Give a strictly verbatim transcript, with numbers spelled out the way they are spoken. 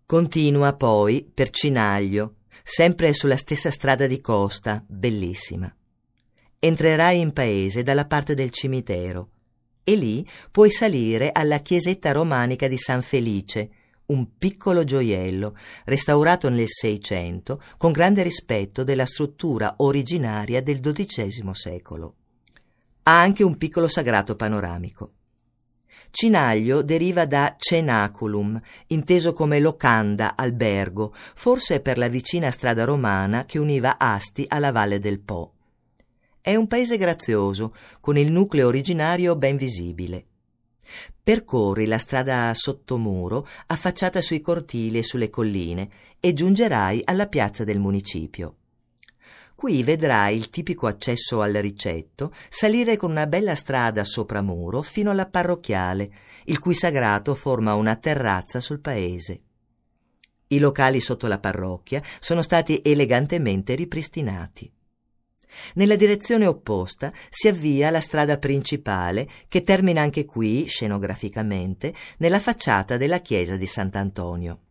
Continua poi per Cinaglio, sempre sulla stessa strada di costa, bellissima. Entrerai in paese dalla parte del cimitero e lì puoi salire alla chiesetta romanica di San Felice, un piccolo gioiello restaurato nel Seicento con grande rispetto della struttura originaria del dodicesimo secolo. Ha anche un piccolo sagrato panoramico. Cinaglio deriva da cenaculum, inteso come locanda, albergo, forse per la vicina strada romana che univa Asti alla Valle del Po. È un paese grazioso, con il nucleo originario ben visibile. Percorri la strada sottomuro, affacciata sui cortili e sulle colline, e giungerai alla piazza del municipio. Qui vedrai il tipico accesso al ricetto salire con una bella strada sopramuro fino alla parrocchiale, il cui sagrato forma una terrazza sul paese. I locali sotto la parrocchia sono stati elegantemente ripristinati. Nella direzione opposta si avvia la strada principale che termina anche qui, scenograficamente, nella facciata della chiesa di Sant'Antonio.